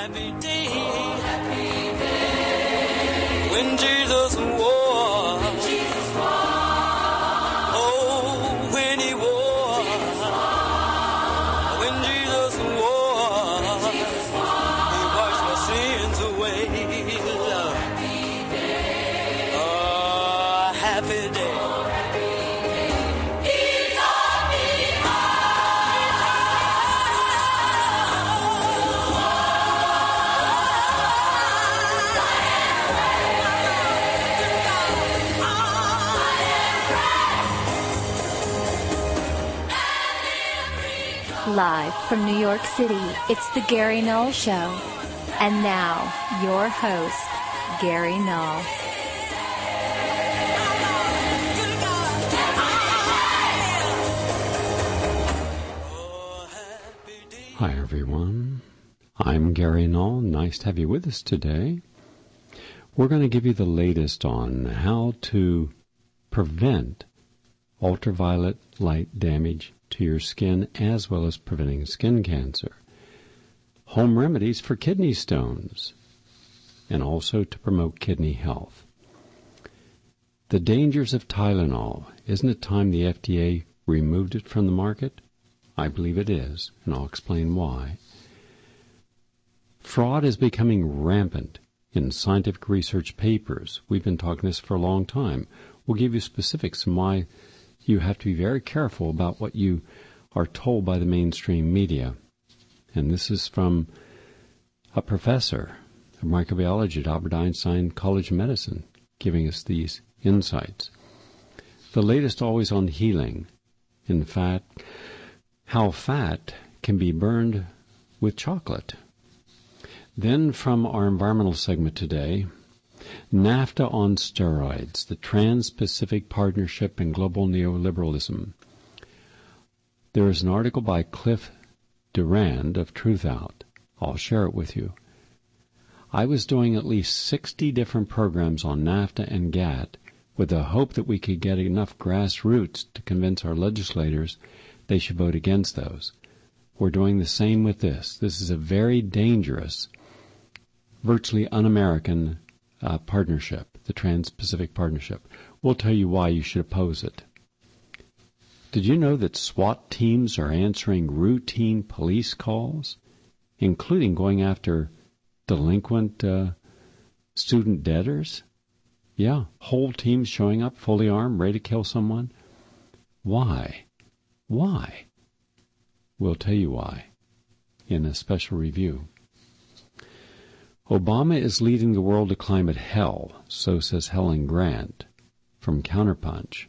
happy day. When Jesus wore. Oh, when he wore. When Jesus wore. He washed my sins away. Oh, happy day. Live from New York City, it's the Gary Null Show. And now, your host, Gary Null. Hi, everyone. I'm Gary Null. Nice to have you with us today. We're going to give you the latest on how to prevent ultraviolet light damage to your skin, as well as preventing skin cancer. Home remedies for kidney stones, and also to promote kidney health. The dangers of Tylenol. Isn't it time the FDA removed it from the market? I believe it is, and I'll explain why. Fraud is becoming rampant in scientific research papers. We've been talking this for a long time. We'll give you specifics on why you have to be very careful about what you are told by the mainstream media. And this is from a professor of microbiology at Albert Einstein College of Medicine giving us these insights. The latest always on healing. In fact, how fat can be burned with chocolate. Then from our environmental segment today, NAFTA on steroids, the Trans-Pacific Partnership and Global Neoliberalism. There is an article by Cliff Durand of Truthout. I'll share it with you. I was doing at least 60 different programs on NAFTA and GATT with the hope that we could get enough grassroots to convince our legislators they should vote against those. We're doing the same with this. This is a very dangerous, virtually un-American partnership, the Trans-Pacific Partnership. We'll tell you why you should oppose it. Did you know that SWAT teams are answering routine police calls, including going after delinquent student debtors? Yeah, whole teams showing up, fully armed, ready to kill someone. Why? Why? We'll tell you why in a special review. Obama is leading the world to climate hell, so says Helen Grant from Counterpunch.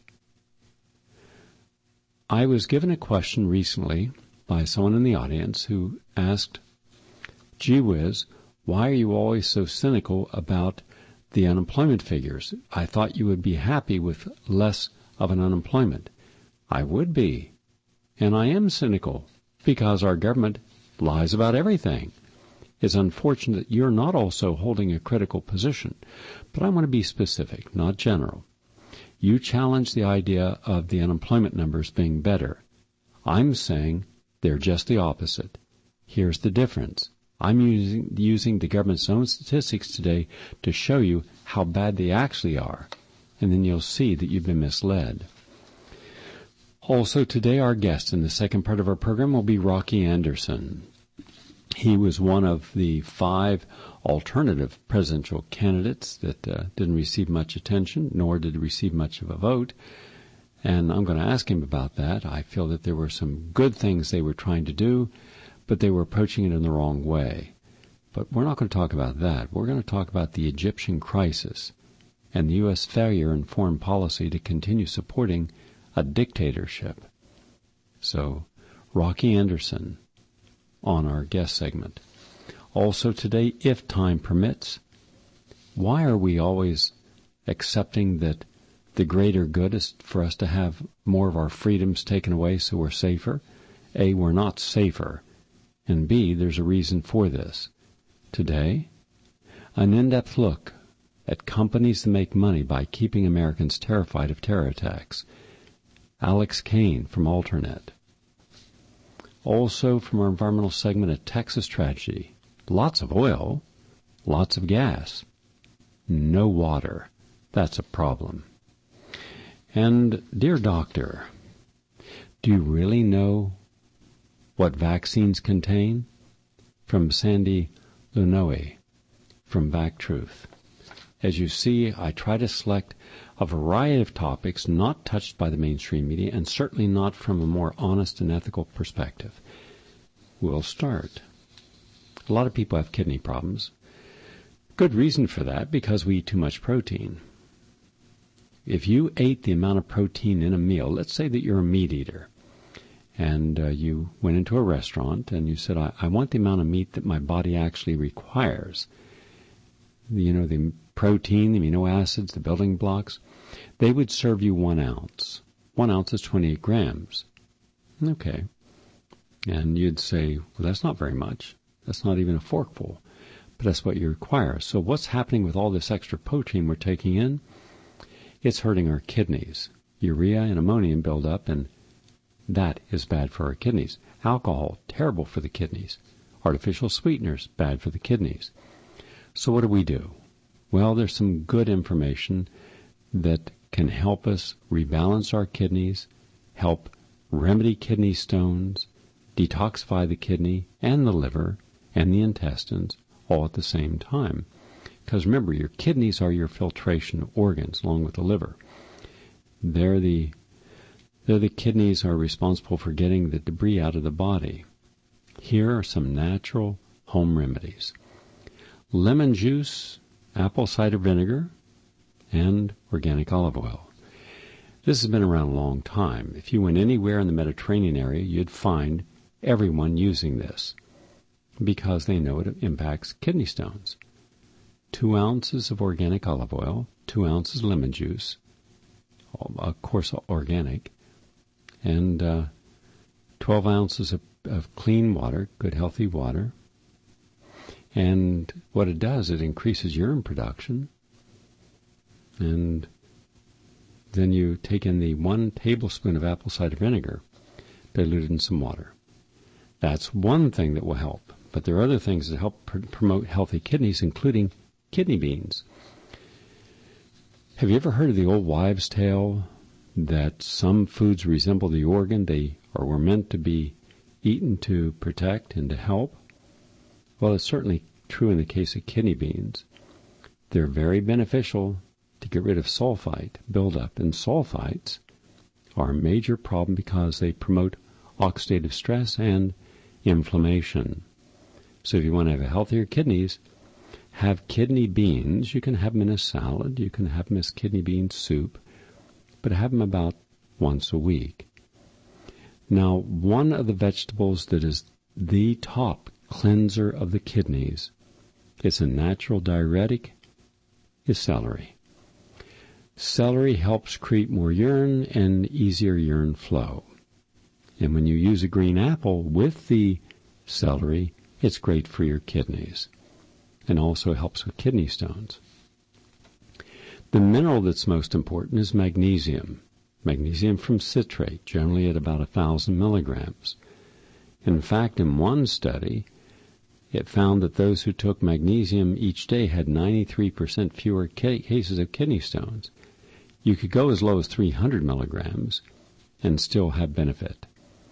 I was given a question recently by someone in the audience who asked, gee whiz, why are you always so cynical about the unemployment figures? I thought you would be happy with less of an unemployment. I would be, and I am cynical because our government lies about everything. It's unfortunate that you're not also holding a critical position. But I want to be specific, not general. You challenge the idea of the unemployment numbers being better. I'm saying they're just the opposite. Here's the difference. I'm using the government's own statistics today to show you how bad they actually are, and then you'll see that you've been misled. Also today, our guest in the second part of our program will be Rocky Anderson. He was one of the 5 alternative presidential candidates that didn't receive much attention, nor did receive much of a vote. And I'm going to ask him about that. I feel that there were some good things they were trying to do, but they were approaching it in the wrong way. But we're not going to talk about that. We're going to talk about the Egyptian crisis and the U.S. failure in foreign policy to continue supporting a dictatorship. So, Rocky Anderson on our guest segment. Also today, if time permits, why are we always accepting that the greater good is for us to have more of our freedoms taken away so we're safer? A, we're not safer, and B, there's a reason for this. Today, an in-depth look at companies that make money by keeping Americans terrified of terror attacks. Alex Kane from Alternet. Also from our environmental segment, a Texas tragedy Lots of oil, lots of gas, no water. That's a problem. And, dear doctor, do you really know what vaccines contain? From Sandy Lunoe, from VacTruth. As you see, I try to select a variety of topics not touched by the mainstream media, and certainly not from a more honest and ethical perspective. We'll start. A lot of people have kidney problems. Good reason for that, because we eat too much protein. If you ate the amount of protein in a meal, let's say that you're a meat eater, and you went into a restaurant and you said, I want the amount of meat that my body actually requires. The protein, the amino acids, the building blocks, they would serve you 1 ounce. 1 ounce is 28 grams. Okay. And you'd say, well, that's not very much. That's not even a forkful. But that's what you require. So what's happening with all this extra protein we're taking in? It's hurting our kidneys. Urea and ammonium build up, and that is bad for our kidneys. Alcohol, terrible for the kidneys. Artificial sweeteners, bad for the kidneys. So what do? Well, there's some good information that can help us rebalance our kidneys, help remedy kidney stones, detoxify the kidney and the liver and the intestines all at the same time. Because remember, your kidneys are your filtration organs along with the liver. They're the kidneys are responsible for getting the debris out of the body. Here are some natural home remedies. Lemon juice, apple cider vinegar, and organic olive oil. This has been around a long time. If you went anywhere in the Mediterranean area, you'd find everyone using this because they know it impacts kidney stones. 2 ounces of organic olive oil, 2 ounces lemon juice, of course organic, and 12 ounces of clean water, good healthy water. And what it does, it increases urine production. And then you take in the 1 tablespoon of apple cider vinegar, diluted in some water. That's one thing that will help. But there are other things that help promote healthy kidneys, including kidney beans. Have you ever heard of the old wives' tale that some foods resemble the organ they were meant to be eaten to protect and to help? Well, it's certainly true in the case of kidney beans. They're very beneficial to get rid of sulfite buildup, and sulfites are a major problem because they promote oxidative stress and inflammation. So if you want to have healthier kidneys, have kidney beans. You can have them in a salad. You can have them as kidney bean soup, but have them about once a week. Now, one of the vegetables that is the top cleanser of the kidneys, it's a natural diuretic, is celery. Celery helps create more urine and easier urine flow. And when you use a green apple with the celery, it's great for your kidneys and also helps with kidney stones. The mineral that's most important is magnesium. Magnesium from citrate, generally at about 1,000 milligrams. In fact, in one study, it found that those who took magnesium each day had 93% fewer cases of kidney stones. You could go as low as 300 milligrams and still have benefit.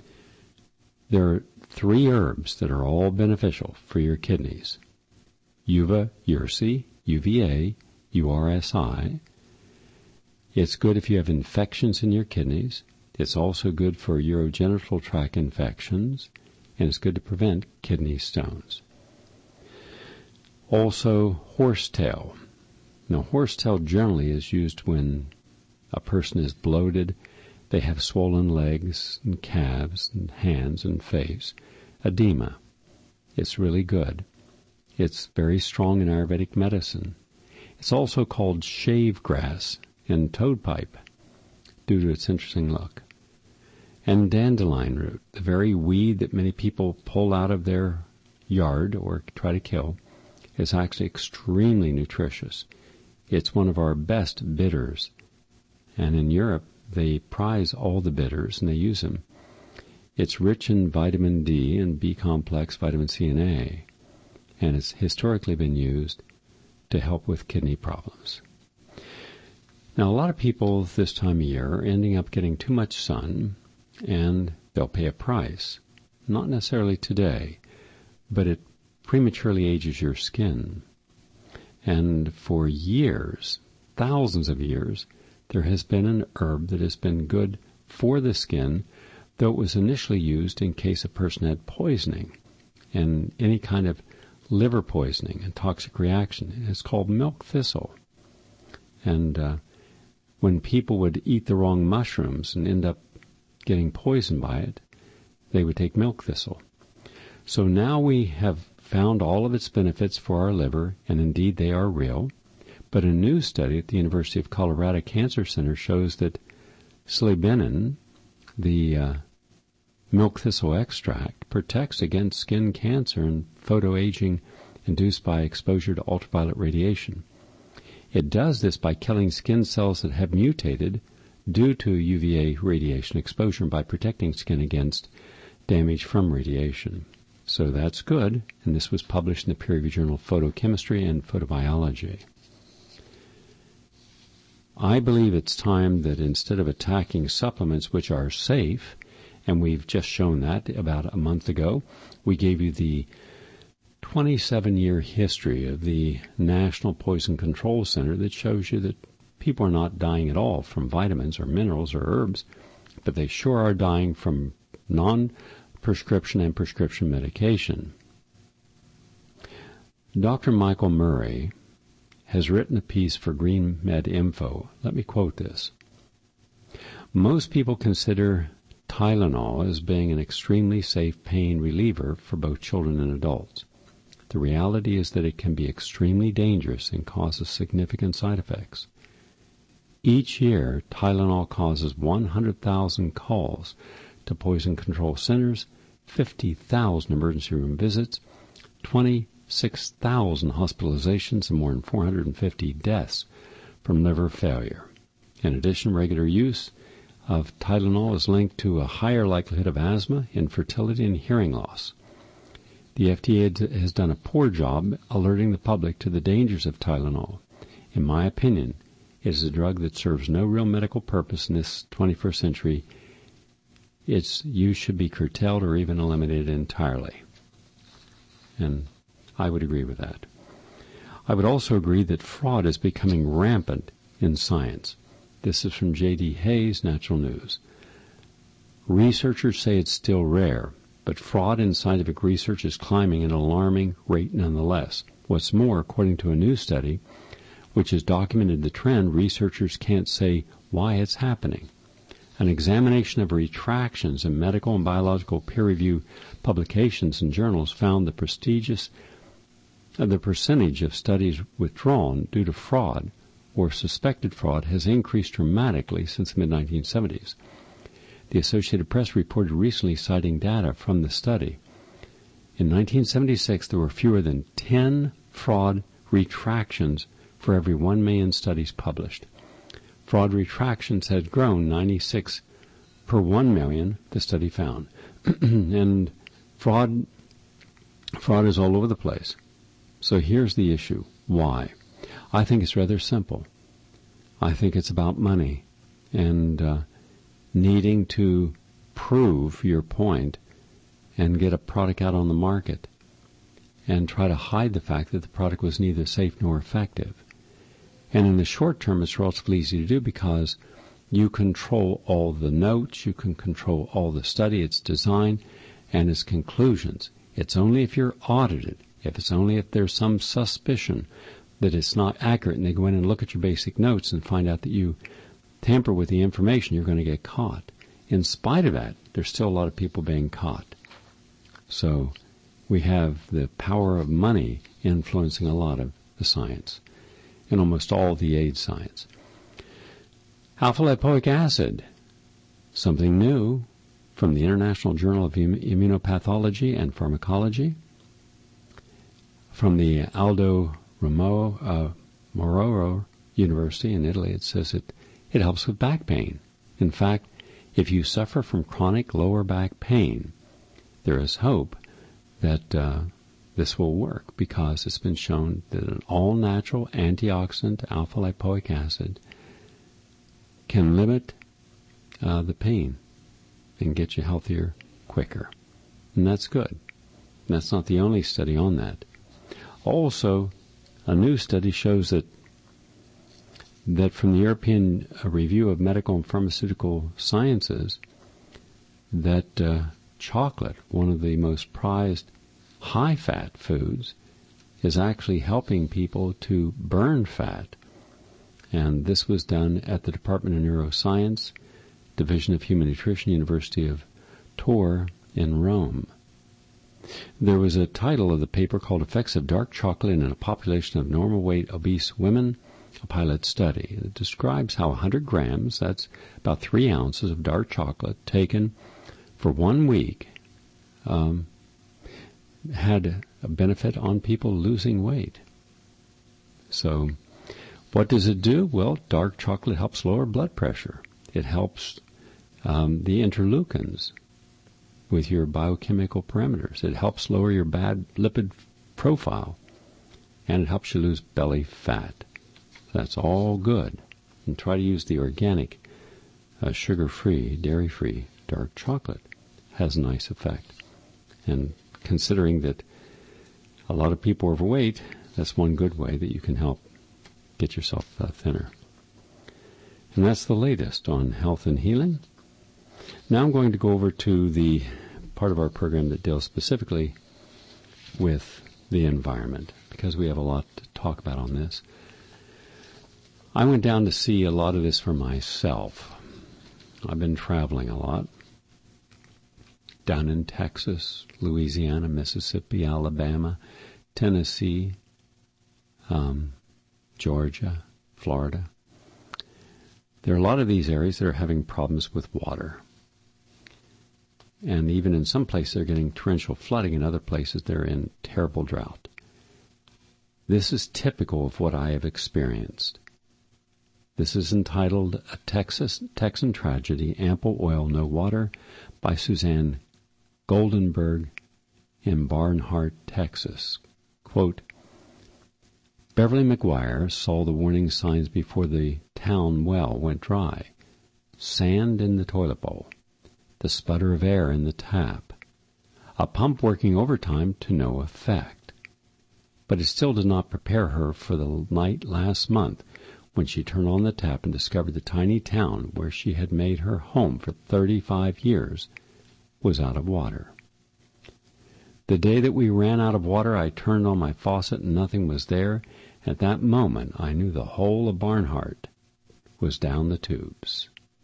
There are 3 herbs that are all beneficial for your kidneys. Uva ursi, UVA, URSI. It's good if you have infections in your kidneys. It's also good for urogenital tract infections, and it's good to prevent kidney stones. Also, horsetail. Now, horsetail generally is used when a person is bloated, they have swollen legs and calves and hands and face, edema. It's really good. It's very strong in Ayurvedic medicine. It's also called shave grass and toadpipe due to its interesting look. And dandelion root, the very weed that many people pull out of their yard or try to kill, is actually extremely nutritious. It's one of our best bitters. And in Europe, they prize all the bitters and they use them. It's rich in vitamin D and B complex, vitamin C and A. and it's historically been used to help with kidney problems. Now, a lot of people this time of year are ending up getting too much sun, and they'll pay a price. Not necessarily today, but it prematurely ages your skin. And for years, thousands of years, there has been an herb that has been good for the skin, though it was initially used in case a person had poisoning and any kind of liver poisoning and toxic reaction. It's called milk thistle. And when people would eat the wrong mushrooms and end up getting poisoned by it, they would take milk thistle. So now we have found all of its benefits for our liver, and indeed they are real. But a new study at the University of Colorado Cancer Center shows that silibinin, the milk thistle extract, protects against skin cancer and photoaging induced by exposure to ultraviolet radiation. It does this by killing skin cells that have mutated due to UVA radiation exposure and by protecting skin against damage from radiation. So that's good, and this was published in the peer-reviewed journal Photochemistry and Photobiology. I believe it's time that instead of attacking supplements which are safe, and we've just shown that about a month ago, we gave you the 27-year history of the National Poison Control Center that shows you that people are not dying at all from vitamins or minerals or herbs, but they sure are dying from non-prescription and prescription medication. Dr. Michael Murray has written a piece for Green Med Info. Let me quote this. Most people consider Tylenol as being an extremely safe pain reliever for both children and adults. The reality is that it can be extremely dangerous and causes significant side effects. Each year, Tylenol causes 100,000 calls to poison control centers, 50,000 emergency room visits, 26,000 hospitalizations, and more than 450 deaths from liver failure. In addition, regular use of Tylenol is linked to a higher likelihood of asthma, infertility, and hearing loss. The FDA has done a poor job alerting the public to the dangers of Tylenol. In my opinion, it is a drug that serves no real medical purpose in this 21st century. Its use should be curtailed or even eliminated entirely. And I would agree with that. I would also agree that fraud is becoming rampant in science. This is from J.D. Hayes, Natural News. Researchers say it's still rare, but fraud in scientific research is climbing at an alarming rate nonetheless. What's more, according to a new study, which has documented the trend, researchers can't say why it's happening. An examination of retractions in medical and biological peer-reviewed publications and journals found the percentage of studies withdrawn due to fraud or suspected fraud has increased dramatically since the mid-1970s. The Associated Press reported recently citing data from the study. In 1976, there were fewer than 10 fraud retractions for every 1 million studies published. Fraud retractions had grown 96 per 1 million, the study found. And fraud is all over the place. So here's the issue. Why? I think it's rather simple. I think it's about money and needing to prove your point and get a product out on the market and try to hide the fact that the product was neither safe nor effective. And in the short term, it's relatively easy to do because you control all the notes, you can control all the study, its design, and its conclusions. It's only if you're audited, if there's some suspicion that it's not accurate and they go in and look at your basic notes and find out that you tamper with the information, you're going to get caught. In spite of that, there's still a lot of people being caught. So we have the power of money influencing a lot of the science and almost all the AIDS science. Alpha-lipoic acid, something new from the International Journal of Immunopathology and Pharmacology, from the Aldo Moro University in Italy. It says it helps with back pain. In fact, if you suffer from chronic lower back pain, there is hope that this will work because it's been shown that an all-natural antioxidant, alpha-lipoic acid, can limit the pain and get you healthier quicker. And that's good. And that's not the only study on that. Also, a new study shows that from the European Review of Medical and Pharmaceutical Sciences, that chocolate, one of the most prized high-fat foods, is actually helping people to burn fat. And this was done at the Department of Neuroscience, Division of Human Nutrition, University of Tor in Rome. There was a title of the paper called Effects of Dark Chocolate in a Population of Normal Weight Obese Women, a pilot study. It describes how 100 grams, that's about 3 ounces of dark chocolate, taken for 1 week, had a benefit on people losing weight. So, what does it do? Well, dark chocolate helps lower blood pressure. It helps the interleukins with your biochemical parameters. It helps lower your bad lipid profile, and it helps you lose belly fat. That's all good. And try to use the organic, sugar-free, dairy-free dark chocolate. Has a nice effect. And considering that a lot of people are overweight, that's one good way that you can help get yourself thinner. And that's the latest on health and healing. Now I'm going to go over to the part of our program that deals specifically with the environment, because we have a lot to talk about on this. I went down to see a lot of this for myself. I've been traveling a lot. Down in Texas, Louisiana, Mississippi, Alabama, Tennessee, Georgia, Florida. There are a lot of these areas that are having problems with water. And even in some places they're getting torrential flooding, in other places they're in terrible drought. This is typical of what I have experienced. This is entitled A Texan Tragedy, Ample Oil, No Water, by Suzanne Goldenberg in Barnhart, Texas. Quote, Beverly McGuire saw the warning signs before the town well went dry. Sand in the toilet bowl. The sputter of air in the tap. A pump working overtime to no effect. But it still did not prepare her for the night last month when she turned on the tap and discovered the tiny town where she had made her home for 35 years was out of water. The day that we ran out of water, I turned on my faucet and nothing was there. At that moment, I knew the whole of Barnhart was down the tubes.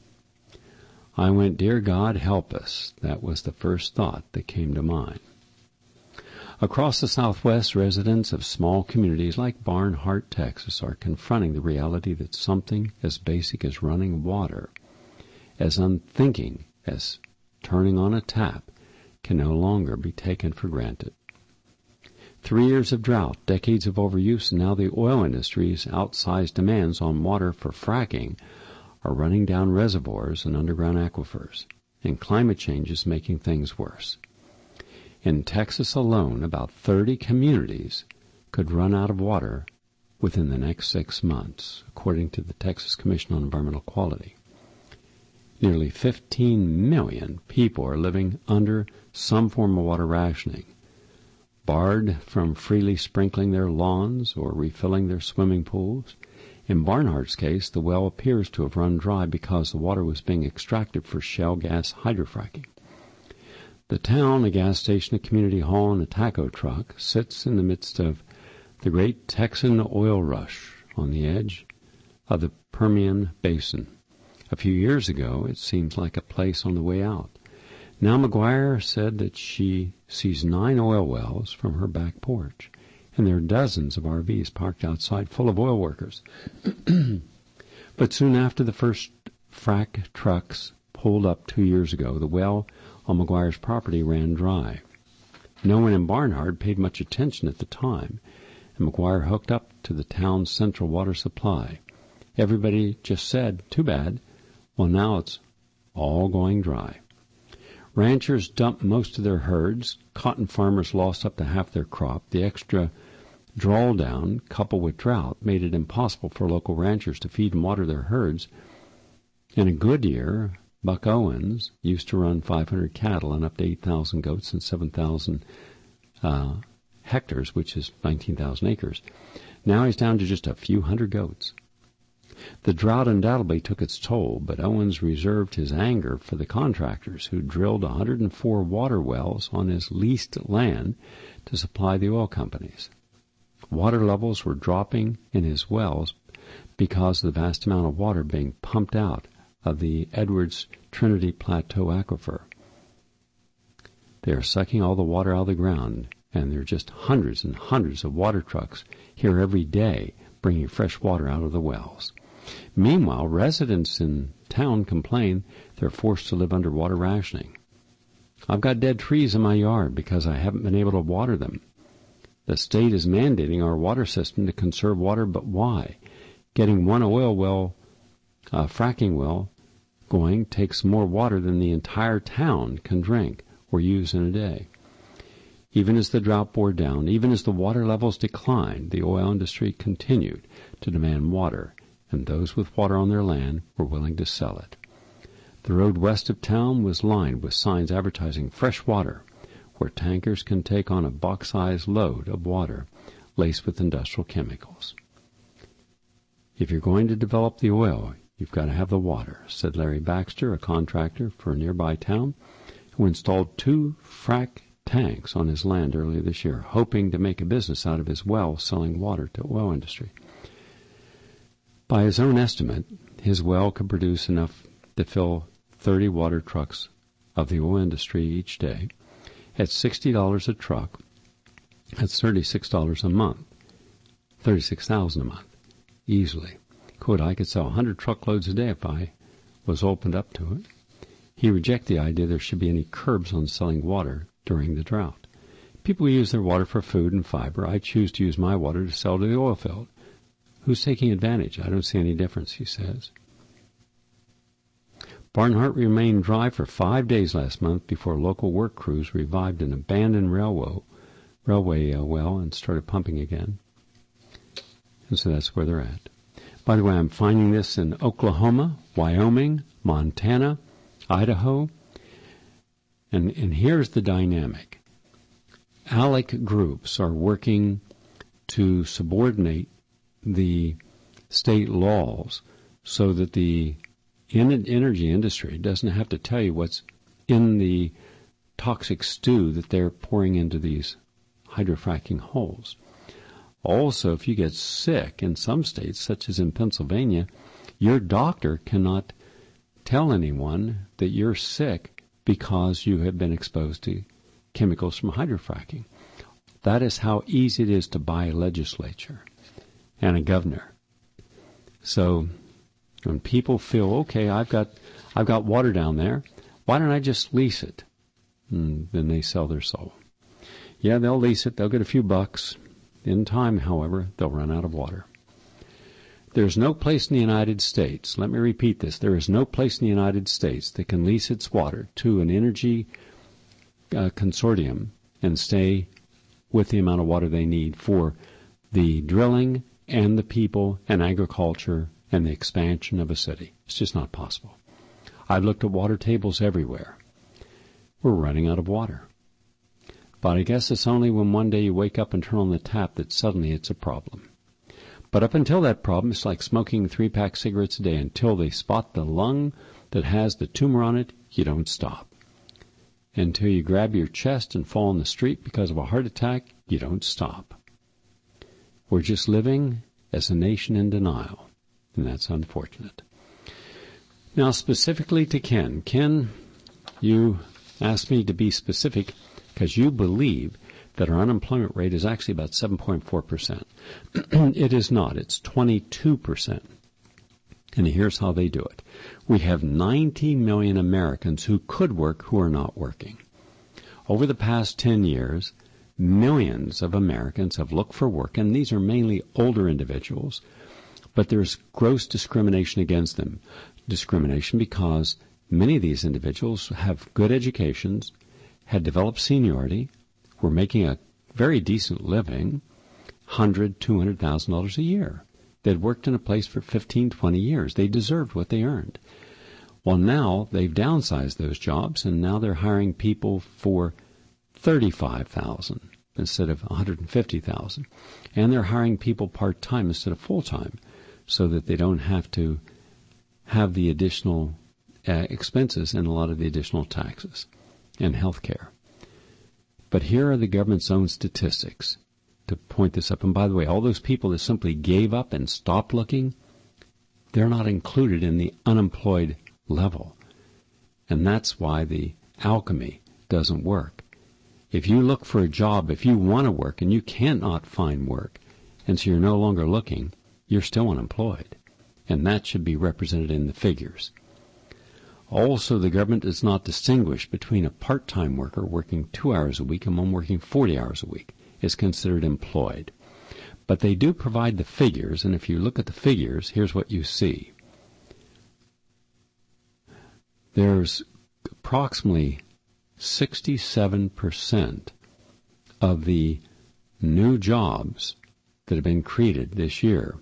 I went, Dear God, help us. That was the first thought that came to mind. Across the Southwest, residents of small communities like Barnhart, Texas, are confronting the reality that something as basic as running water, as unthinking as turning on a tap, can no longer be taken for granted. 3 years of drought, decades of overuse, and now the oil industry's outsized demands on water for fracking are running down reservoirs and underground aquifers, and climate change is making things worse. In Texas alone, about 30 communities could run out of water within the next 6 months, according to the Texas Commission on Environmental Quality. Nearly 15 million people are living under some form of water rationing, barred from freely sprinkling their lawns or refilling their swimming pools. In Barnhart's case, the well appears to have run dry because the water was being extracted for shale gas hydrofracking. The town, a gas station, a community hall, and a taco truck sits in the midst of the great Texan oil rush on the edge of the Permian Basin. A few years ago, it seems like a place on the way out. Now McGuire said that she sees 9 oil wells from her back porch, and there are dozens of RVs parked outside full of oil workers. But soon after the first frack trucks pulled up 2 years ago, the well on McGuire's property ran dry. No one in Barnhart paid much attention at the time, and McGuire hooked up to the town's central water supply. Everybody just said, too bad. Well, now it's all going dry. Ranchers dumped most of their herds. Cotton farmers lost up to half their crop. The extra drawdown, coupled with drought, made it impossible for local ranchers to feed and water their herds. In a good year, Buck Owens used to run 500 cattle and up to 8,000 goats and 7,000 hectares, which is 19,000 acres. Now he's down to just a few hundred goats. The drought undoubtedly took its toll, but Owens reserved his anger for the contractors who drilled 104 water wells on his leased land to supply the oil companies. Water levels were dropping in his wells because of the vast amount of water being pumped out of the Edwards Trinity Plateau aquifer. They are sucking all the water out of the ground, and there are just hundreds and hundreds of water trucks here every day bringing fresh water out of the wells. Meanwhile, residents in town complain they're forced to live under water rationing. I've got dead trees in my yard because I haven't been able to water them. The state is mandating our water system to conserve water, but why? Getting one oil well, fracking well, going takes more water than the entire town can drink or use in a day. Even as the drought bore down, even as the water levels declined, the oil industry continued to demand water, and those with water on their land were willing to sell it. The road west of town was lined with signs advertising fresh water, where tankers can take on a box-sized load of water laced with industrial chemicals. If you're going to develop the oil, you've got to have the water, said Larry Baxter, a contractor for a nearby town, who installed 2 frac tanks on his land earlier this year, hoping to make a business out of his well selling water to oil industry. By his own estimate, his well could produce enough to fill 30 water trucks of the oil industry each day. At $60 a truck, that's $36 a month, $36,000 a month, easily. Quote, I could sell 100 truckloads a day if I was opened up to it. He rejected the idea there should be any curbs on selling water during the drought. People use their water for food and fiber. I choose to use my water to sell to the oil field. Who's taking advantage? I don't see any difference, he says. Barnhart remained dry for 5 days last month before local work crews revived an abandoned railway well and started pumping again. And so that's where they're at. By the way, I'm finding this in Oklahoma, Wyoming, Montana, Idaho. And here's the dynamic. ALEC groups are working to subordinate the state laws so that the energy industry doesn't have to tell you what's in the toxic stew that they're pouring into these hydrofracking holes. Also, if you get sick in some states, such as in Pennsylvania, your doctor cannot tell anyone that you're sick because you have been exposed to chemicals from hydrofracking. That is how easy it is to buy a legislature and a governor. So when people feel, okay, I've got water down there, why don't I just lease it? And then they sell their soul. Yeah, they'll lease it. They'll get a few bucks. In time, however, they'll run out of water. There's no place in the United States, let me repeat this, there is no place in the United States that can lease its water to an energy consortium and stay with the amount of water they need for the drilling and the people and agriculture and the expansion of a city. It's just not possible. I've looked at water tables everywhere. We're running out of water. But I guess it's only when one day you wake up and turn on the tap that suddenly it's a problem. But up until that problem, it's like smoking 3-pack cigarettes a day. Until they spot the lung that has the tumor on it, you don't stop. Until you grab your chest and fall in the street because of a heart attack, you don't stop. We're just living as a nation in denial, and that's unfortunate. Now, specifically to Ken. Ken, you asked me to be specific because you believe that our unemployment rate is actually about 7.4%. It is not. It's 22%. And here's how they do it. We have 90 million Americans who could work who are not working. Over the past 10 years, millions of Americans have looked for work, and these are mainly older individuals, but there's gross discrimination against them. Discrimination because Many of these individuals have good educations, had developed seniority, were making a very decent living, $100,000, $200,000 a year. They'd worked in a place for 15, 20 years. They deserved what they earned. Well, now they've downsized those jobs, and now they're hiring people for $35,000 instead of $150,000. And they're hiring people part-time instead of full-time so that they don't have to have the additional expenses and a lot of the additional taxes and health care. But here are the government's own statistics to point this up. And by the way, all those people that simply gave up and stopped looking, they're not included in the unemployed level. And that's why the alchemy doesn't work. If you look for a job, if you want to work and you cannot find work, and so you're no longer looking, you're still unemployed. And that should be represented in the figures. Also, the government does not distinguish between a part-time worker working 2 hours a week and one working 40 hours a week. Is considered employed. But they do provide the figures, and if you look at the figures, here's what you see. There's approximately 67% of the new jobs that have been created this year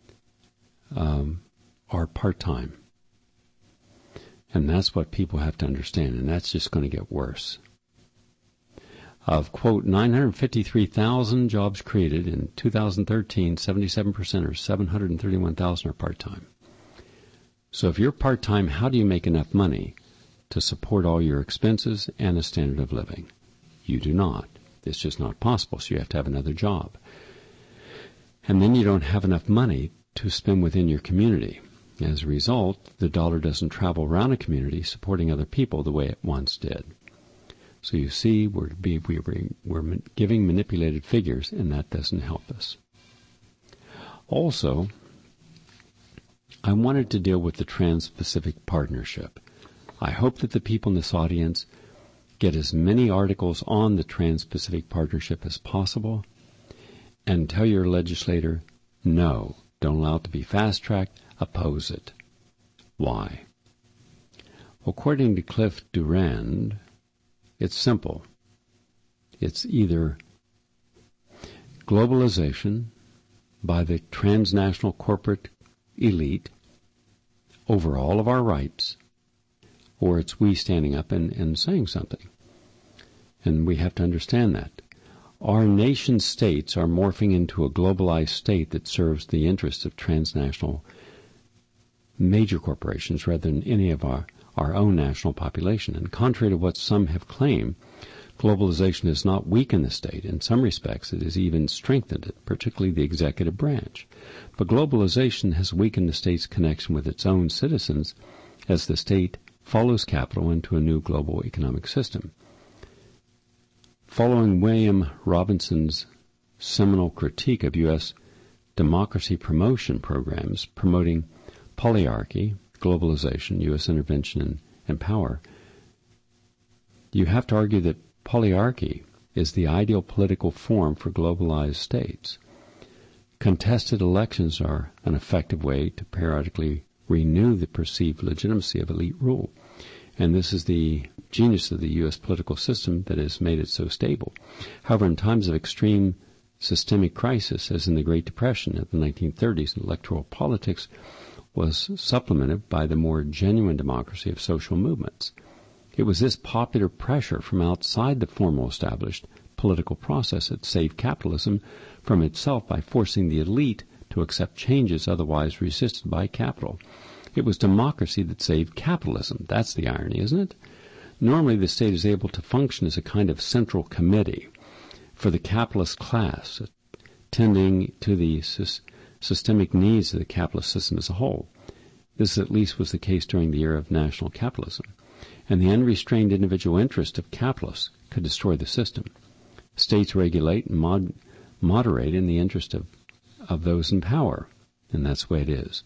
are part-time. And that's what people have to understand, and that's just going to get worse. Of, quote, 953,000 jobs created in 2013, 77% or 731,000 are part-time. So if you're part-time, how do you make enough money to support all your expenses and a standard of living? You do not. It's just not possible, so you have to have another job. And then you don't have enough money to spend within your community. As a result, the dollar doesn't travel around a community supporting other people the way it once did. So you see, we're giving manipulated figures, and that doesn't help us. Also, I wanted to deal with the Trans-Pacific Partnership. I hope that the people in this audience get as many articles on the Trans-Pacific Partnership as possible, and tell your legislator, no, don't allow it to be fast-tracked, oppose it. Why? According to Cliff Durand, it's simple. It's either globalization by the transnational corporate elite over all of our rights, or it's we standing up and saying something. And we have to understand that. Our nation states are morphing into a globalized state that serves the interests of transnational major corporations rather than any of our own national population. And contrary to what some have claimed, globalization has not weakened the state. In some respects, it has even strengthened it, particularly the executive branch. But globalization has weakened the state's connection with its own citizens as the state follows capital into a new global economic system. Following William Robinson's seminal critique of U.S. democracy promotion programs promoting polyarchy, globalization, U.S. intervention and power, you have to argue that polyarchy is the ideal political form for globalized states. Contested elections are an effective way to periodically renew the perceived legitimacy of elite rule. And this is the genius of the U.S. political system that has made it so stable. However, in times of extreme systemic crisis, as in the Great Depression of the 1930s, electoral politics was supplemented by the more genuine democracy of social movements. It was this popular pressure from outside the formal established political process that saved capitalism from itself by forcing the elite to accept changes otherwise resisted by capital. It was democracy that saved capitalism. That's the irony, isn't it? Normally, the state is able to function as a kind of central committee for the capitalist class, tending to the systemic needs of the capitalist system as a whole. This at least was the case during the era of national capitalism. And the unrestrained individual interest of capitalists could destroy the system. States regulate and moderate in the interest of those in power, and that's the way it is.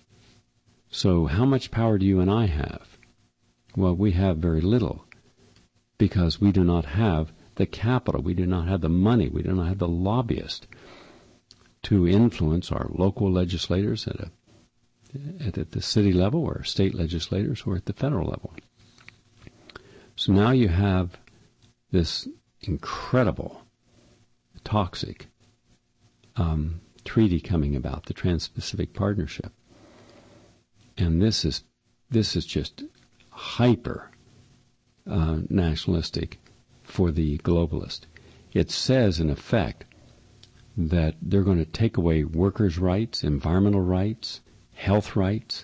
So how much power do you and I have? Well, we have very little, because we do not have the capital, we do not have the money, we do not have the lobbyists to influence our local legislators at a at the city level or state legislators or at the federal level. So now you have this incredible, toxic treaty coming about, the Trans-Pacific Partnership. And this is just hyper nationalistic for the globalist. It says, in effect, that they're going to take away workers' rights, environmental rights, health rights,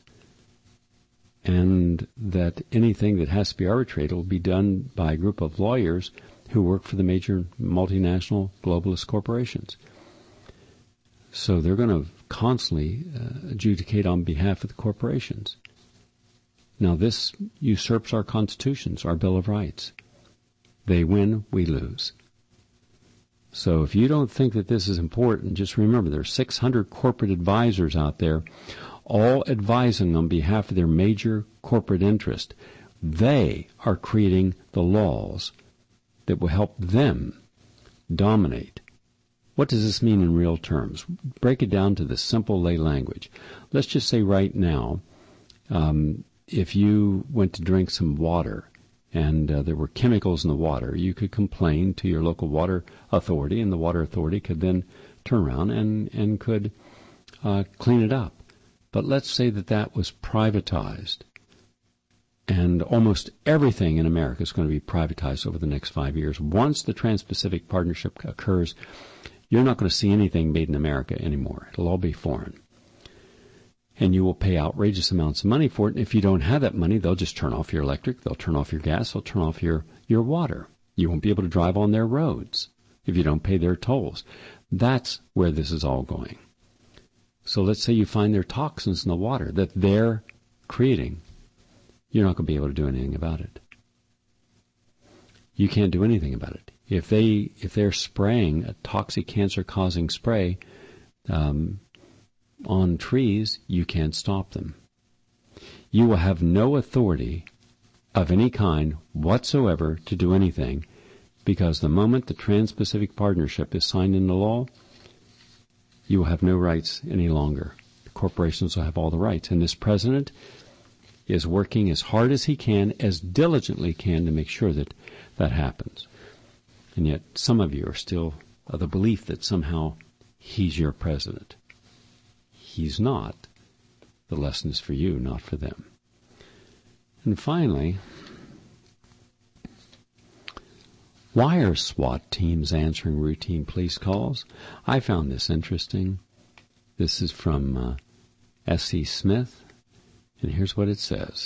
and that anything that has to be arbitrated will be done by a group of lawyers who work for the major multinational globalist corporations. So they're going to constantly adjudicate on behalf of the corporations. Now this usurps our constitutions, our Bill of Rights. They win, we lose. So if you don't think that this is important, just remember there are 600 corporate advisors out there, all advising on behalf of their major corporate interest. They are creating the laws that will help them dominate. What does this mean in real terms? Break it down to the simple lay language. Let's just say right now, if you went to drink some water and there were chemicals in the water, you could complain to your local water authority, and the water authority could then turn around and could clean it up. But let's say that was privatized, and almost everything in America is going to be privatized over the next 5 years. Once the Trans-Pacific Partnership occurs, you're not going to see anything made in America anymore. It'll all be foreign. And you will pay outrageous amounts of money for it. And if you don't have that money, they'll just turn off your electric, they'll turn off your gas, they'll turn off your water. You won't be able to drive on their roads if you don't pay their tolls. That's where this is all going. So let's say you find there are toxins in the water that they're creating. You're not going to be able to do anything about it. You can't do anything about it. If they're spraying a toxic cancer-causing spray on trees, you can't stop them. You will have no authority of any kind whatsoever to do anything, because the moment the Trans-Pacific Partnership is signed into law, you will have no rights any longer. The corporations will have all the rights. And this president is working as hard as he can, as diligently can, to make sure that that happens. And yet some of you are still of the belief that somehow he's your president. He's not. The lesson is for you, not for them. And finally, why are SWAT teams answering routine police calls? I found this interesting. This is from S.C. Smith, and here's what it says.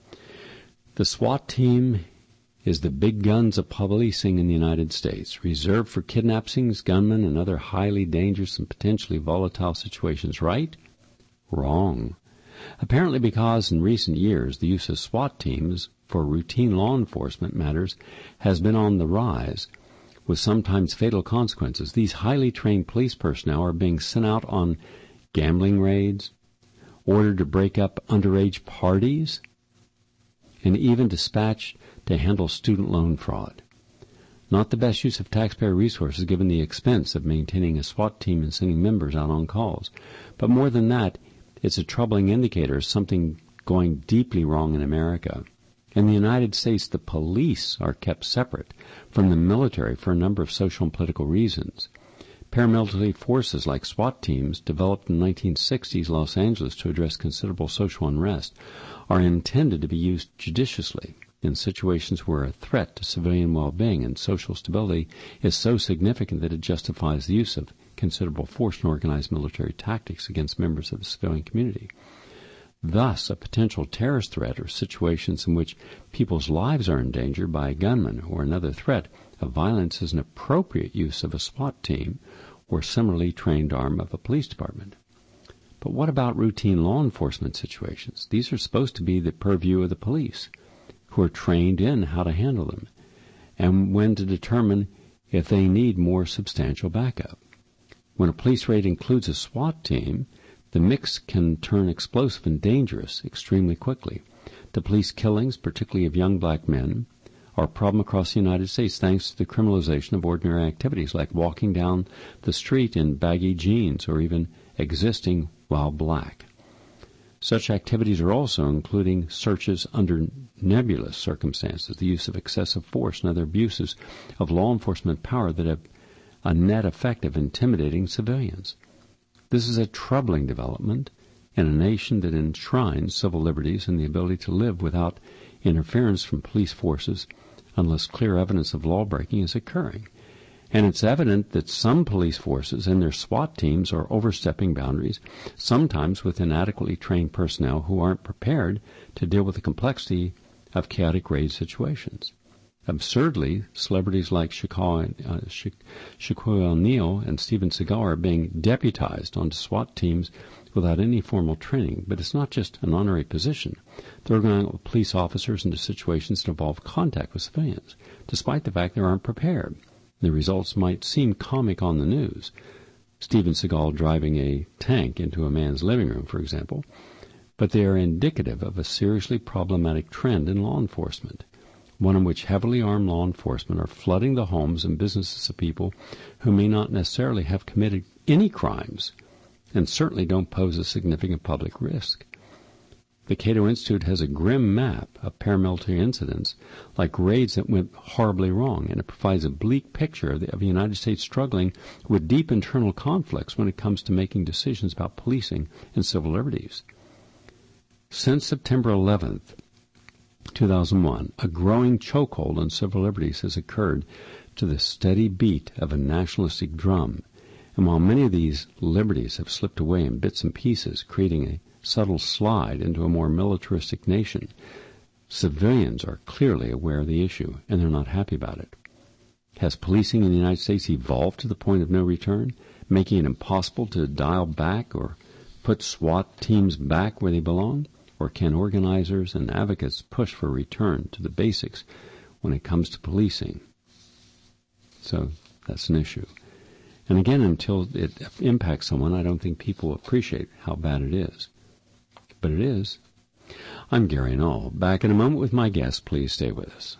The SWAT team is the big guns of policing in the United States, reserved for kidnappings, gunmen, and other highly dangerous and potentially volatile situations. Right? Wrong. Apparently because in recent years the use of SWAT teams for routine law enforcement matters has been on the rise, with sometimes fatal consequences. These highly trained police personnel are being sent out on gambling raids, ordered to break up underage parties, and even dispatched to handle student loan fraud. Not the best use of taxpayer resources given the expense of maintaining a SWAT team and sending members out on calls. But more than that, it's a troubling indicator of something going deeply wrong in America. In the United States, the police are kept separate from the military for a number of social and political reasons. Paramilitary forces like SWAT teams, developed in the 1960s Los Angeles to address considerable social unrest, are intended to be used judiciously in situations where a threat to civilian well-being and social stability is so significant that it justifies the use of considerable force and organized military tactics against members of the civilian community. Thus, a potential terrorist threat or situations in which people's lives are endangered by a gunman or another threat of violence is an appropriate use of a SWAT team or similarly trained arm of a police department. But what about routine law enforcement situations? These are supposed to be the purview of the police, who are trained in how to handle them and when to determine if they need more substantial backup. When a police raid includes a SWAT team, the mix can turn explosive and dangerous extremely quickly. The police killings, particularly of young black men, are a problem across the United States thanks to the criminalization of ordinary activities like walking down the street in baggy jeans or even existing while black. Such activities are also including searches under nebulous circumstances, the use of excessive force, and other abuses of law enforcement power that have a net effect of intimidating civilians. This is a troubling development in a nation that enshrines civil liberties and the ability to live without interference from police forces unless clear evidence of lawbreaking is occurring. And it's evident that some police forces and their SWAT teams are overstepping boundaries, sometimes with inadequately trained personnel who aren't prepared to deal with the complexity of chaotic raid situations. Absurdly, celebrities like Shaquille O'Neal and Steven Seagal are being deputized onto SWAT teams without any formal training. But it's not just an honorary position. They're going with police officers into situations that involve contact with civilians, despite the fact they aren't prepared. The results might seem comic on the news. Steven Seagal driving a tank into a man's living room, for example, but they are indicative of a seriously problematic trend in law enforcement, one in which heavily armed law enforcement are flooding the homes and businesses of people who may not necessarily have committed any crimes and certainly don't pose a significant public risk. The Cato Institute has a grim map of paramilitary incidents like raids that went horribly wrong, and it provides a bleak picture of the United States struggling with deep internal conflicts when it comes to making decisions about policing and civil liberties. Since September 11th, 2001, a growing chokehold on civil liberties has occurred to the steady beat of a nationalistic drum, and while many of these liberties have slipped away in bits and pieces, creating a subtle slide into a more militaristic nation, civilians are clearly aware of the issue, and they're not happy about it. Has policing in the United States evolved to the point of no return, making it impossible to dial back or put SWAT teams back where they belong? Or can organizers and advocates push for a return to the basics when it comes to policing? So that's an issue. And again, until it impacts someone, I don't think people appreciate how bad it is. But it is. I'm Gary Null. Back in a moment with my guest. Please stay with us.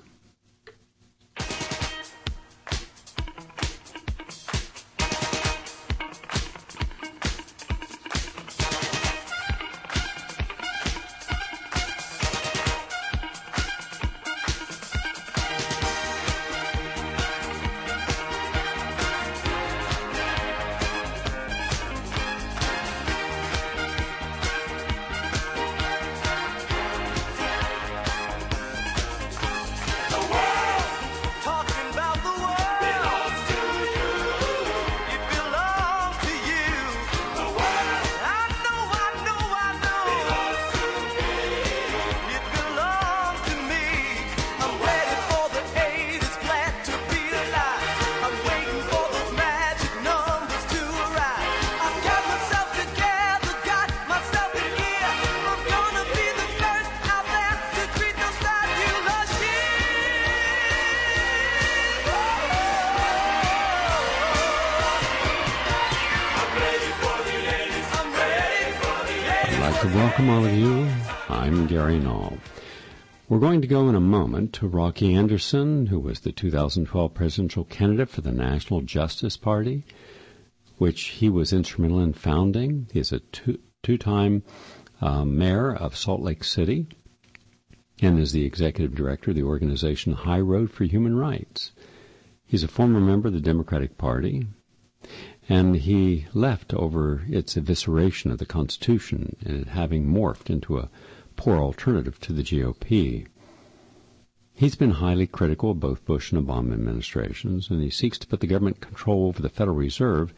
Welcome all of you. I'm Gary Null. We're going to go in a moment to Rocky Anderson, who was the 2012 presidential candidate for the National Justice Party, which he was instrumental in founding. He is a two-time mayor of Salt Lake City and is the executive director of the organization High Road for Human Rights. He's a former member of the Democratic Party, and he left over its evisceration of the Constitution and it having morphed into a poor alternative to the GOP. He's been highly critical of both Bush and Obama administrations, and he seeks to put the government control over the Federal Reserve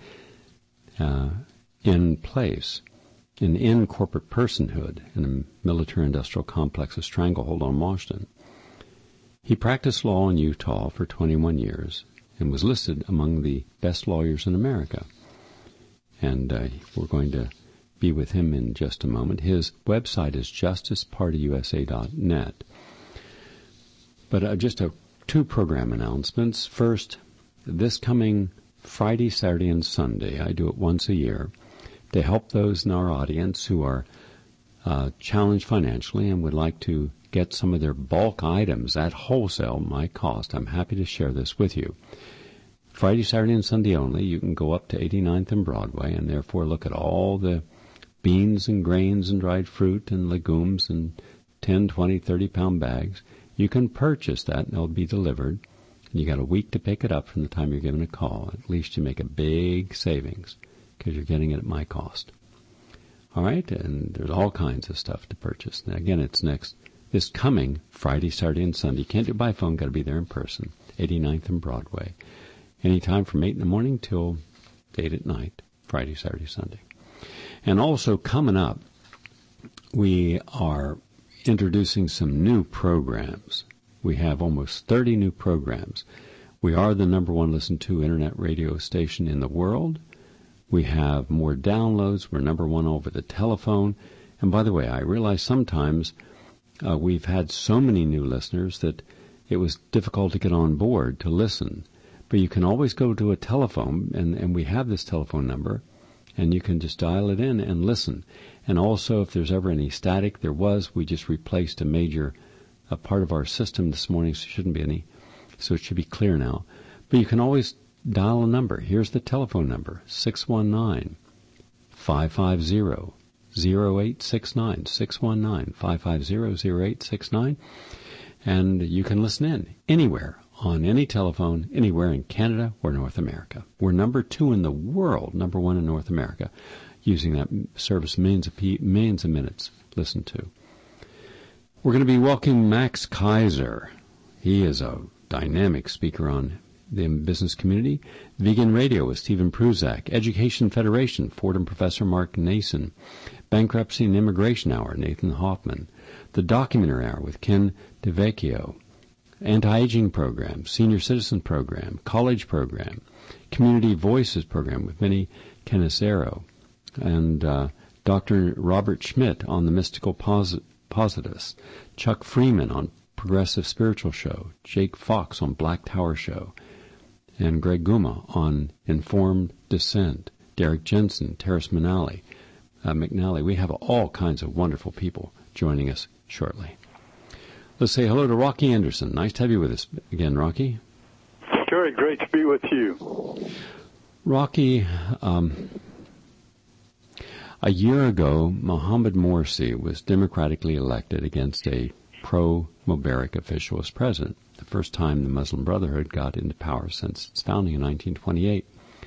in place and end corporate personhood in a military-industrial complex of stranglehold on Washington. He practiced law in Utah for 21 years and was listed among the best lawyers in America. And we're going to be with him in just a moment. His website is justicepartyusa.net. But just two program announcements. First, this coming Friday, Saturday, and Sunday, I do it once a year, to help those in our audience who are challenged financially and would like to get some of their bulk items at wholesale, my cost. I'm happy to share this with you. Friday, Saturday, and Sunday only, you can go up to 89th and Broadway and therefore look at all the beans and grains and dried fruit and legumes in 10, 20, 30-pound bags. You can purchase that, and it'll be delivered. And you got a week to pick it up from the time you're given a call. At least you make a big savings because you're getting it at my cost. All right, and there's all kinds of stuff to purchase. Now, again, it's this coming Friday, Saturday, and Sunday. You can't do it by phone, got to be there in person, 89th and Broadway. Anytime from 8 in the morning till 8 at night, Friday, Saturday, Sunday. And also coming up, we are introducing some new programs. We have almost 30 new programs. We are the number one listened to internet radio station in the world. We have more downloads. We're number one over the telephone. And by the way, I realize sometimes we've had so many new listeners that it was difficult to get on board to listen. But you can always go to a telephone, and we have this telephone number, and you can just dial it in and listen. And also, if there's ever any static, we just replaced a part of our system this morning, so there shouldn't be any. So it should be clear now. But you can always dial a number. Here's the telephone number, 619-550-0869, 619-550-0869. And you can listen in anywhere, on any telephone, anywhere in Canada or North America. We're number 2 in the world, number 1 in North America, using that service millions of minutes listened to. We're going to be welcoming Max Kaiser. He is a dynamic speaker on the business community. Vegan Radio with Stephen Pruzak. Education Federation, Fordham Professor Mark Nason. Bankruptcy and Immigration Hour, Nathan Hoffman. The Documentary Hour with Ken DeVecchio. Anti-Aging Program, Senior Citizen Program, College Program, Community Voices Program with Vinnie Cannicero, and Dr. Robert Schmidt on the Mystical Positivists, Chuck Freeman on Progressive Spiritual Show, Jake Fox on Black Tower Show, and Greg Guma on Informed Dissent, Derek Jensen, Terrace McNally. We have all kinds of wonderful people joining us shortly. Let's say hello to Rocky Anderson. Nice to have you with us again, Rocky. Gary, great to be with you. Rocky, a year ago, Mohammed Morsi was democratically elected against a pro-Mubarak official as president, the first time the Muslim Brotherhood got into power since its founding in 1928.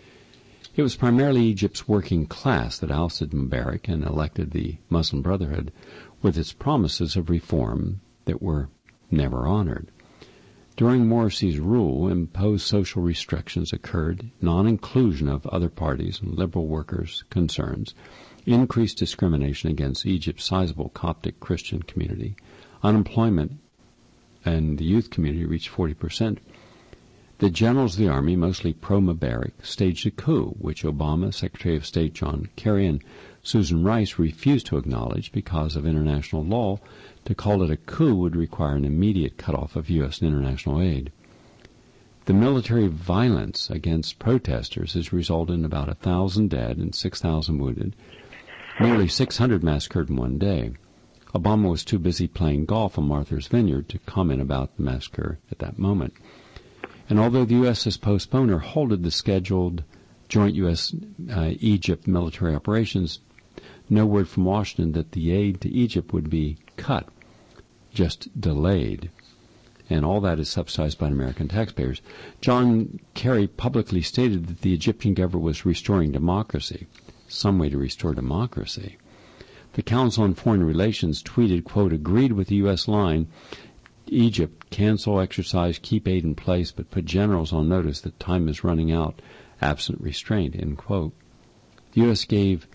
It was primarily Egypt's working class that ousted Mubarak and elected the Muslim Brotherhood with its promises of reform that were never honored. During Morsi's rule, imposed social restrictions occurred, non-inclusion of other parties and liberal workers' concerns, increased discrimination against Egypt's sizable Coptic Christian community, unemployment and the youth community reached 40%. The generals of the army, mostly pro-Mubarak, staged a coup, which Obama, Secretary of State John Kerry, and Susan Rice refused to acknowledge because of international law. To call it a coup would require an immediate cutoff of U.S. and international aid. The military violence against protesters has resulted in about 1,000 dead and 6,000 wounded, nearly 600 massacred in one day. Obama was too busy playing golf on Martha's Vineyard to comment about the massacre at that moment. And although the U.S. has postponed or halted the scheduled joint U.S.-Egypt military operations, no word from Washington that the aid to Egypt would be cut, just delayed. And all that is subsidized by American taxpayers. John Kerry publicly stated that the Egyptian government was restoring democracy, some way to restore democracy. The Council on Foreign Relations tweeted, quote, agreed with the U.S. line, Egypt, cancel exercise, keep aid in place, but put generals on notice that time is running out, absent restraint, end quote. The U.S. gave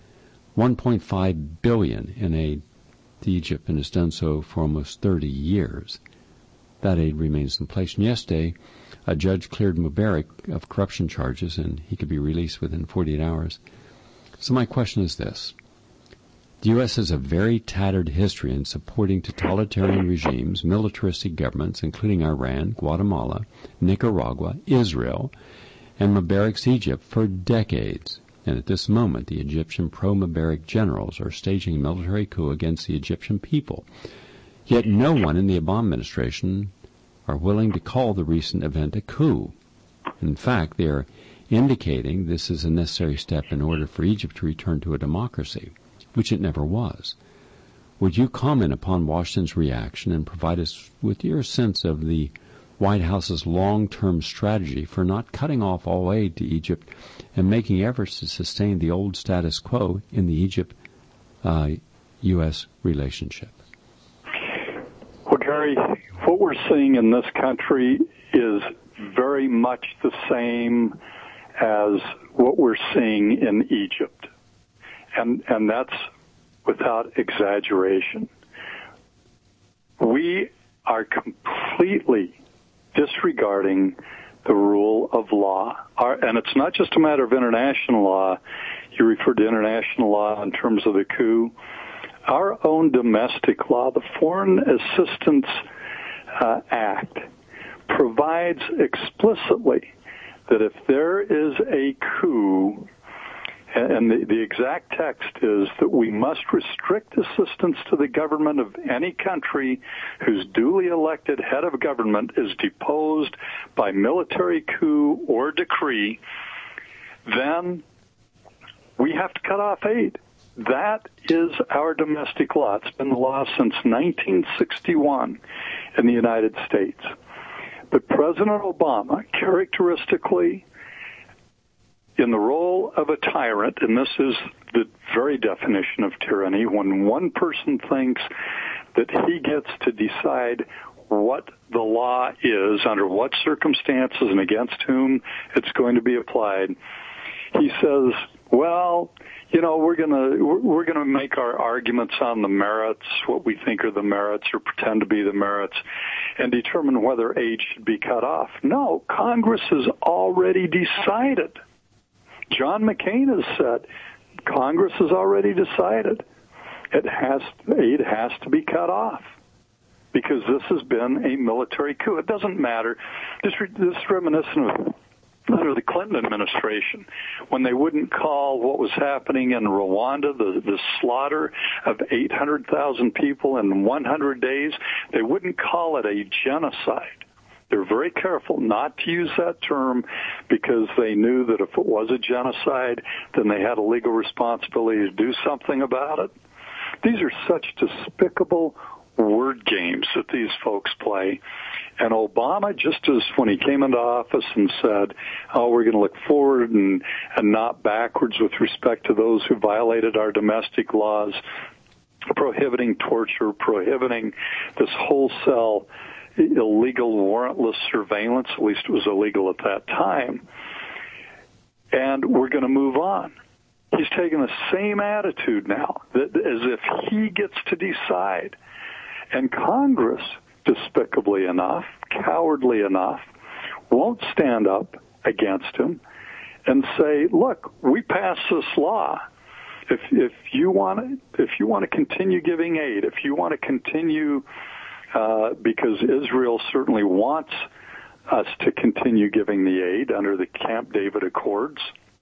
$1.5 billion in aid to Egypt and has done so for almost 30 years. That aid remains in place. And yesterday, a judge cleared Mubarak of corruption charges, and he could be released within 48 hours. So my question is this. The U.S. has a very tattered history in supporting totalitarian regimes, militaristic governments, including Iran, Guatemala, Nicaragua, Israel, and Mubarak's Egypt for decades. And at this moment, the Egyptian pro-Mubarak generals are staging a military coup against the Egyptian people. Yet no one in the Obama administration are willing to call the recent event a coup. In fact, they are indicating this is a necessary step in order for Egypt to return to a democracy. which it never was. Would you comment upon Washington's reaction and provide us with your sense of the White House's long-term strategy for not cutting off all aid to Egypt and making efforts to sustain the old status quo in the Egypt-U.S. relationship? Well, Gary, what we're seeing in this country is very much the same as what we're seeing in Egypt. And that's without exaggeration. We are completely disregarding the rule of law. And it's not just a matter of international law. You referred to international law in terms of the coup. Our own domestic law, the Foreign Assistance Act, provides explicitly that if there is a coup, and the exact text is that we must restrict assistance to the government of any country whose duly elected head of government is deposed by military coup or decree, then we have to cut off aid. That is our domestic law. It's been the law since 1961 in the United States. But President Obama, characteristically, in the role of a tyrant, and this is the very definition of tyranny, when one person thinks that he gets to decide what the law is, under what circumstances and against whom it's going to be applied, he says, well, you know, we're gonna make our arguments on the merits, what we think are the merits or pretend to be the merits, and determine whether aid should be cut off. No, Congress has already decided. John McCain has said Congress has already decided aid has to be cut off because this has been a military coup. It doesn't matter. This is reminiscent of under the Clinton administration, when they wouldn't call what was happening in Rwanda, the slaughter of 800,000 people in 100 days, they wouldn't call it a genocide. They're very careful not to use that term because they knew that if it was a genocide, then they had a legal responsibility to do something about it. These are such despicable word games that these folks play. And Obama, just as when he came into office and said, oh, we're going to look forward and not backwards with respect to those who violated our domestic laws, prohibiting torture, prohibiting this wholesale illegal warrantless surveillance, at least it was illegal at that time, and we're going to move on. He's taking the same attitude now, as if he gets to decide. And Congress, despicably enough, cowardly enough, won't stand up against him and say, look, we passed this law. If you want to continue giving aid, if you want to continue because Israel certainly wants us to continue giving the aid under the Camp David Accords,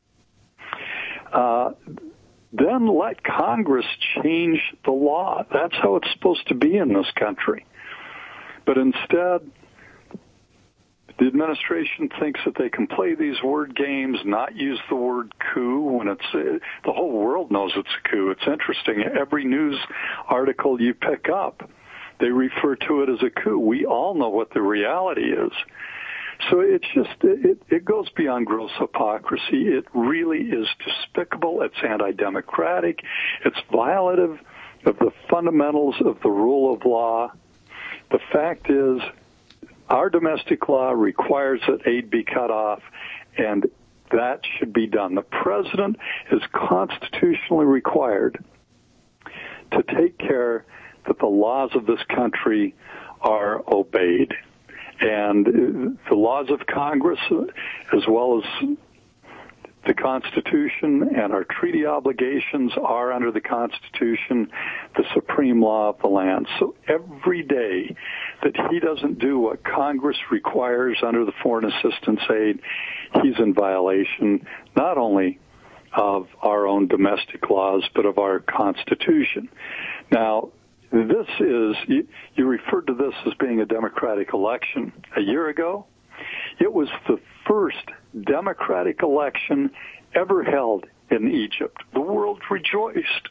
then let Congress change the law. That's how it's supposed to be in this country. But instead, the administration thinks that they can play these word games, not use the word coup when it's the whole world knows it's a coup. It's interesting. Every news article you pick up, they refer to it as a coup. We all know what the reality is. So it's just, it goes beyond gross hypocrisy. It really is despicable. It's anti-democratic. It's violative of the fundamentals of the rule of law. The fact is, our domestic law requires that aid be cut off, and that should be done. The president is constitutionally required to take care that the laws of this country are obeyed. And the laws of Congress, as well as the Constitution and our treaty obligations, are under the Constitution the supreme law of the land. So every day that he doesn't do what Congress requires under the foreign assistance aid, he's in violation not only of our own domestic laws, but of our Constitution. Now, this is, you referred to this as being a democratic election. A year ago, it was the first democratic election ever held in Egypt. The world rejoiced.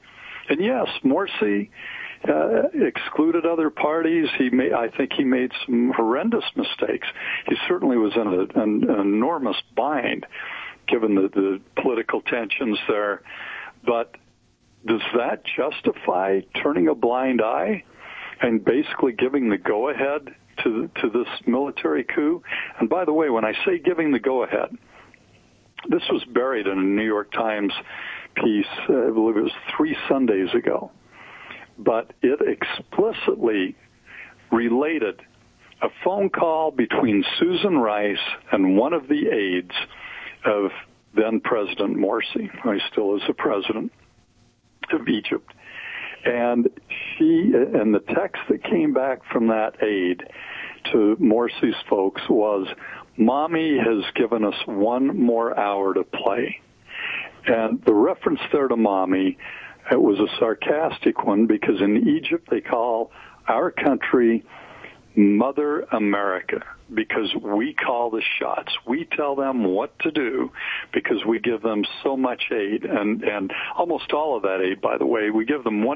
And yes, Morsi excluded other parties. I think he made some horrendous mistakes. He certainly was in an enormous bind, given the political tensions there. But does that justify turning a blind eye and basically giving the go-ahead to this military coup? And by the way, when I say giving the go-ahead, this was buried in a New York Times piece, I believe it was 3 Sundays ago. But it explicitly related a phone call between Susan Rice and one of the aides of then President Morsi, who still is the president of Egypt. And the text that came back from that aide to Morsi's folks was, "Mommy has given us 1 more hour to play." And the reference there to Mommy, it was a sarcastic one, because in Egypt they call our country Mother America, because we call the shots. We tell them what to do because we give them so much aid, and almost all of that aid, by the way. We give them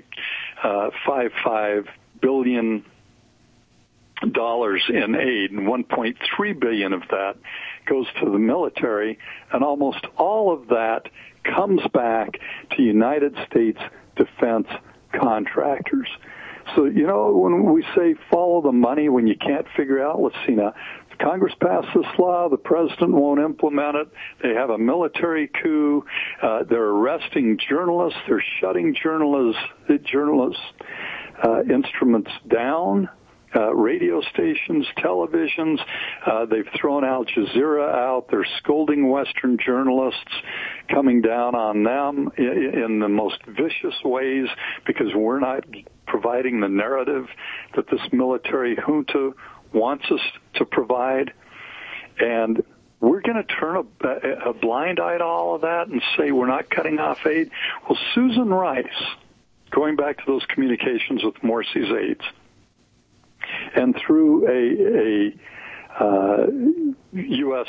$1.55 billion in aid, and $1.3 billion of that goes to the military, and almost all of that comes back to United States defense contractors. So, when we say follow the money when you can't figure out, let's see now, Congress passed this law, the president won't implement it, they have a military coup, they're arresting journalists, they're shutting journalists' instruments down, radio stations, televisions, they've thrown Al Jazeera out, they're scolding Western journalists, coming down on them in the most vicious ways because we're not providing the narrative that this military junta wants us to provide. And we're going to turn a blind eye to all of that and say we're not cutting off aid. Well, Susan Rice, going back to those communications with Morsi's aides, and through a U.S.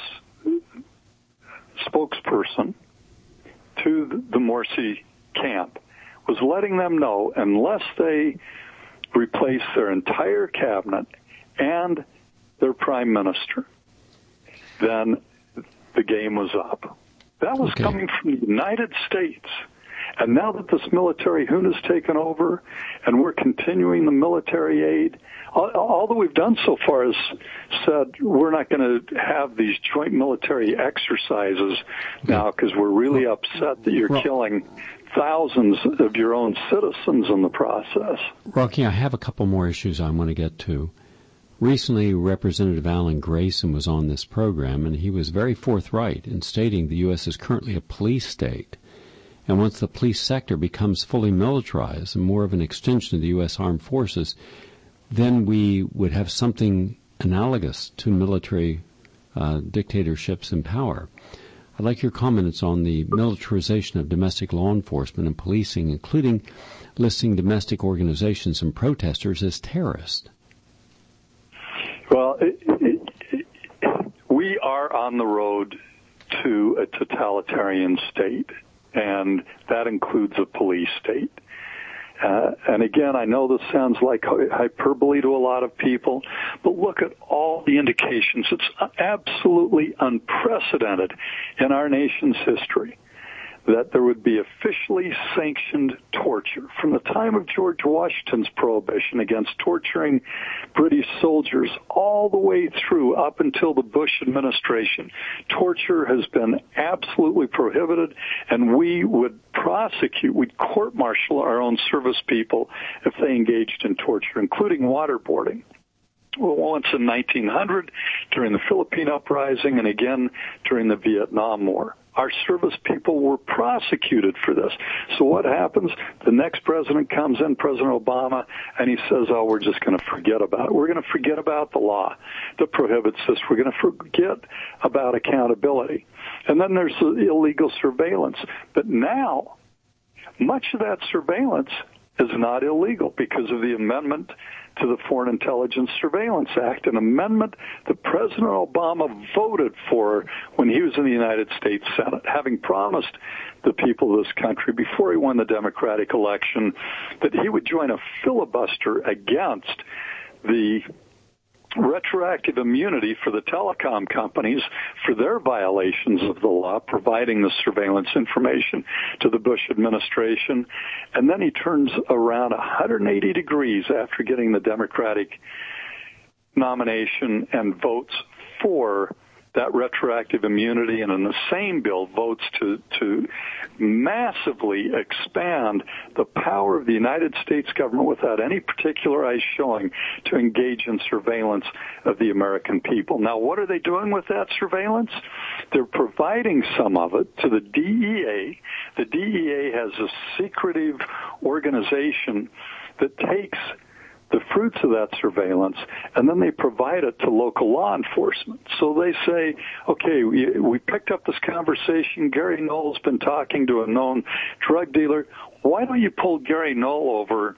spokesperson to the Morsi camp, was letting them know unless they replace their entire cabinet and their prime minister, then the game was up. That was coming from the United States. And now that this military junta's taken over and we're continuing the military aid, all that we've done so far is said we're not going to have these joint military exercises now because we're really upset that you're killing thousands of your own citizens in the process. Rocky, I have a couple more issues I want to get to. Recently, Representative Alan Grayson was on this program, and he was very forthright in stating the U.S. is currently a police state. And once the police sector becomes fully militarized and more of an extension of the U.S. Armed Forces, then we would have something analogous to military dictatorships in power. I'd like your comments on the militarization of domestic law enforcement and policing, including listing domestic organizations and protesters as terrorists. Well, we are on the road to a totalitarian state, and that includes a police state. And again, I know this sounds like hyperbole to a lot of people, but look at all the indications. It's absolutely unprecedented in our nation's history that there would be officially sanctioned torture. From the time of George Washington's prohibition against torturing British soldiers all the way through up until the Bush administration, torture has been absolutely prohibited, and we would we'd court-martial our own service people if they engaged in torture, including waterboarding. Well, once in 1900 during the Philippine Uprising and again during the Vietnam War. Our service people were prosecuted for this. So what happens? The next president comes in, President Obama, and he says, we're just going to forget about it. We're going to forget about the law that prohibits this. We're going to forget about accountability. And then there's the illegal surveillance. But now, much of that surveillance is not illegal because of the amendment to the Foreign Intelligence Surveillance Act, an amendment that President Obama voted for when he was in the United States Senate, having promised the people of this country before he won the Democratic election that he would join a filibuster against the retroactive immunity for the telecom companies for their violations of the law, providing the surveillance information to the Bush administration. And then he turns around 180 degrees after getting the Democratic nomination and votes for that retroactive immunity, and in the same bill votes to massively expand the power of the United States government without any particularized showing to engage in surveillance of the American people. Now, what are they doing with that surveillance? They're providing some of it to the DEA. The DEA has a secretive organization that takes the fruits of that surveillance, and then they provide it to local law enforcement. So they say, okay, we picked up this conversation. Gary Knoll's been talking to a known drug dealer. Why don't you pull Gary Knoll over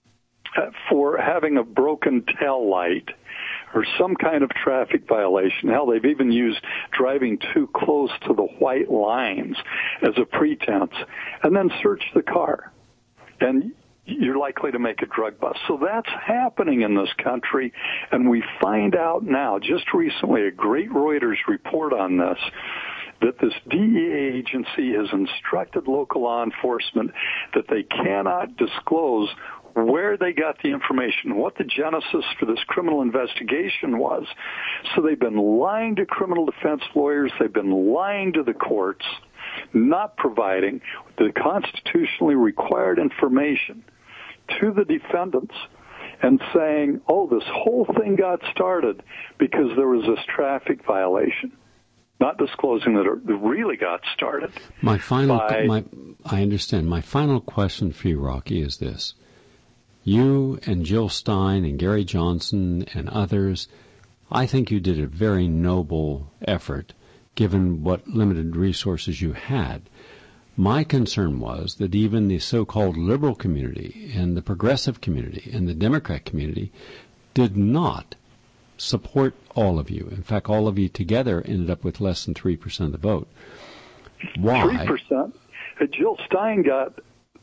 for having a broken tail light or some kind of traffic violation? Hell, they've even used driving too close to the white lines as a pretense, and then search the car. And you're likely to make a drug bust. So that's happening in this country, and we find out now, just recently, a great Reuters report on this, that this DEA agency has instructed local law enforcement that they cannot disclose where they got the information, what the genesis for this criminal investigation was. So they've been lying to criminal defense lawyers, they've been lying to the courts, not providing the constitutionally required information to the defendants, and saying, oh, this whole thing got started because there was this traffic violation, not disclosing that it really got started. I understand. My final question for you, Rocky, is this. You and Jill Stein and Gary Johnson and others, I think you did a very noble effort given what limited resources you had. My concern was that even the so-called liberal community and the progressive community and the Democrat community did not support all of you. In fact, all of you together ended up with less than 3% of the vote. Why? 3%? Jill Stein got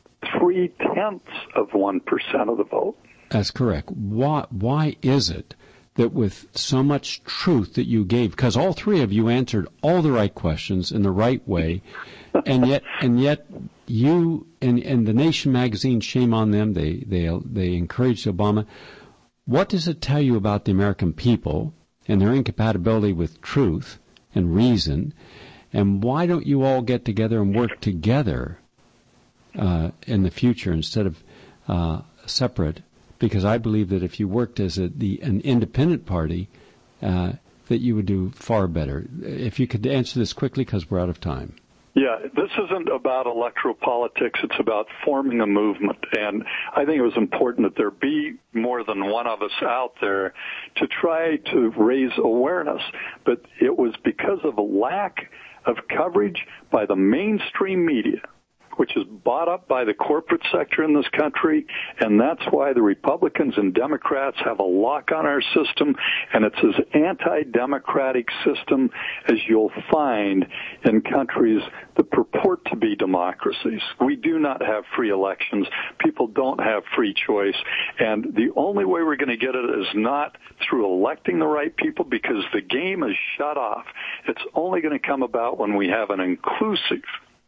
0.3% of the vote. That's correct. Why is it that with so much truth that you gave, because all three of you answered all the right questions in the right way, and yet you and the Nation magazine, shame on them, they encouraged Obama. What does it tell you about the American people and their incompatibility with truth and reason? And why don't you all get together and work together in the future instead of separate? Because I believe that if you worked as an independent party, that you would do far better. If you could answer this quickly, because we're out of time. Yeah, this isn't about electoral politics. It's about forming a movement. And I think it was important that there be more than one of us out there to try to raise awareness. But it was because of a lack of coverage by the mainstream media, which is bought up by the corporate sector in this country, and that's why the Republicans and Democrats have a lock on our system, and it's as anti-democratic system as you'll find in countries that purport to be democracies. We do not have free elections. People don't have free choice, and the only way we're going to get it is not through electing the right people, because the game is shut off. It's only going to come about when we have an inclusive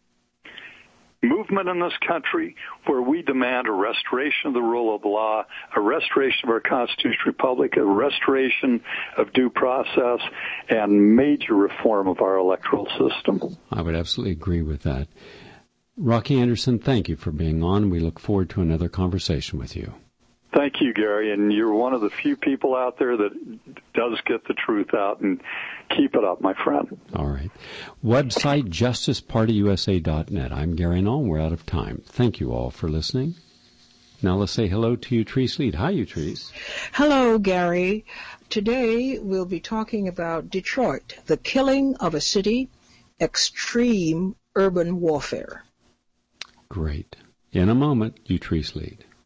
movement in this country where we demand a restoration of the rule of law, a restoration of our constitutional republic, a restoration of due process, and major reform of our electoral system. I would absolutely agree with that. Rocky Anderson, thank you for being on. We look forward to another conversation with you. Thank you, Gary, and you're one of the few people out there that does get the truth out, and keep it up, my friend. All right. Website, justicepartyusa.net. I'm Gary Knoll. We're out of time. Thank you all for listening. Now let's say hello to Utrice Lead. Hi, Utrice. Hello, Gary. Today we'll be talking about Detroit, the killing of a city, extreme urban warfare. Great. In a moment, Utrice Lead.